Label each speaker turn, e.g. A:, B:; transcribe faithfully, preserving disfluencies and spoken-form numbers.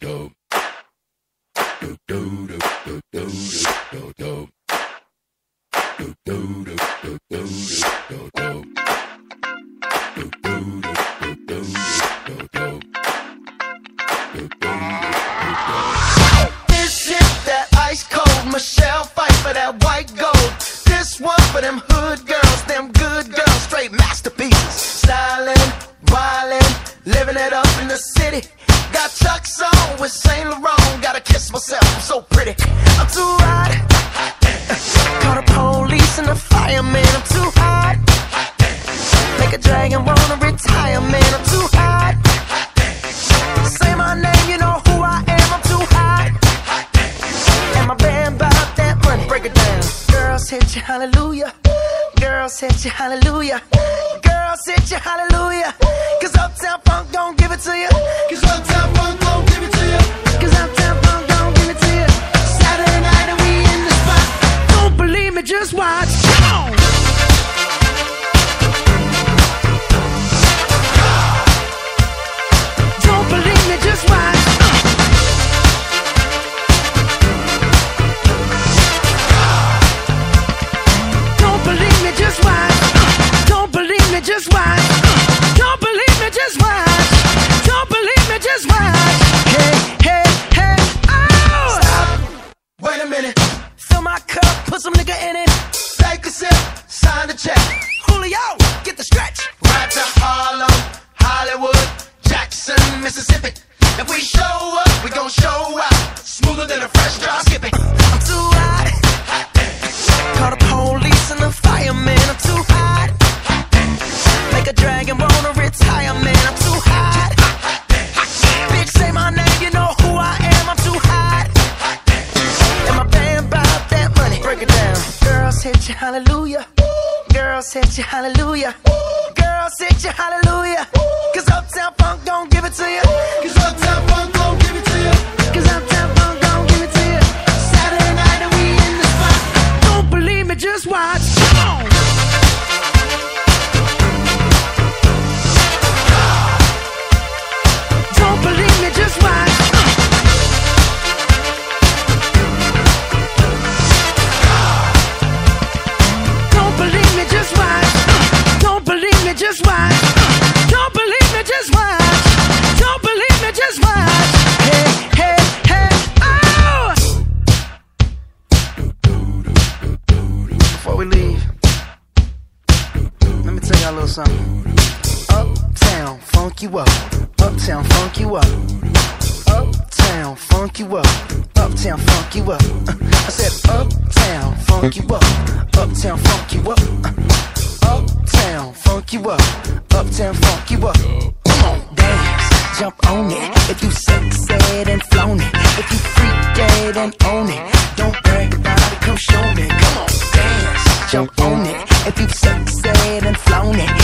A: This shit that ice cold, Michelle fight for that white gold. This one for them hood girls, them good girls, straight masterpieces. Stylin', wildin', living it up in the city. Got Chuck's on with Saint Laurent, gotta kiss myself, I'm so pretty. I'm too hot. Call the police and the fireman, I'm too hot. Make a dragon wanna retire, man, I'm too hot. Say my name, you know who I am, I'm too hot. And my band bought that money, break it down. Girls hit you, hallelujah. Girls hit you, hallelujah. Girls hit you, hallelujah. Cause Uptown Funk don't give it to you. Cause Uptown Funk don't give it to you. Cause Uptown Funk don't give it to you. Saturday night and we in the spot. Don't believe me, just watch. Come on. Don't believe me, just watch. Don't believe me, just watch. Don't believe me, just watch. Don't believe me, just watch. Don't believe me, just watch. Hey, hey, hey, oh! Stop. Wait a minute. Fill my cup, put some nigga in it. Take a sip, sign the check. Julio, get the stretch. Right to Harlem, Hollywood, Jackson, Mississippi. If we show up, we gon' show out. Smoother than a fresh drop skipping. I'm too hot. Call the police and the fireman, I'm too hot. Make a dragon wanna retire, man, I'm too hot. Bitch, say my name, you know who I am, I'm too hot. And my band bought that money, break it down. Girls hit you, hallelujah. Girls hit you, hallelujah. Girls hit you, hallelujah. Cause Uptown Funk don't give it to you. Cause Uptown Funk don't give it to you. Cause Uptown Funk don't give it to you. Saturday night and we in the spot. Don't believe me, just watch. Come on. Don't believe me, just watch. Don't believe me, just watch. Don't believe me, just watch. Don't believe me, just watch. Don't believe me, just watch. Hey, hey, hey, oh! Before we leave, let me tell y'all a little something. Uptown, funk you up. Uptown, funk you up. Uptown, funk you up. Uptown, funk you up. I said uptown, funk you up. Uptown, funk you up. Uptown, funk you up. Uptown, funk you up. Come on, dance, jump on it. If you sexed and flown it. If you freak dead and own it. Don't brag about it, come show me. Come on, dance, jump on it. If you sexed and flown it.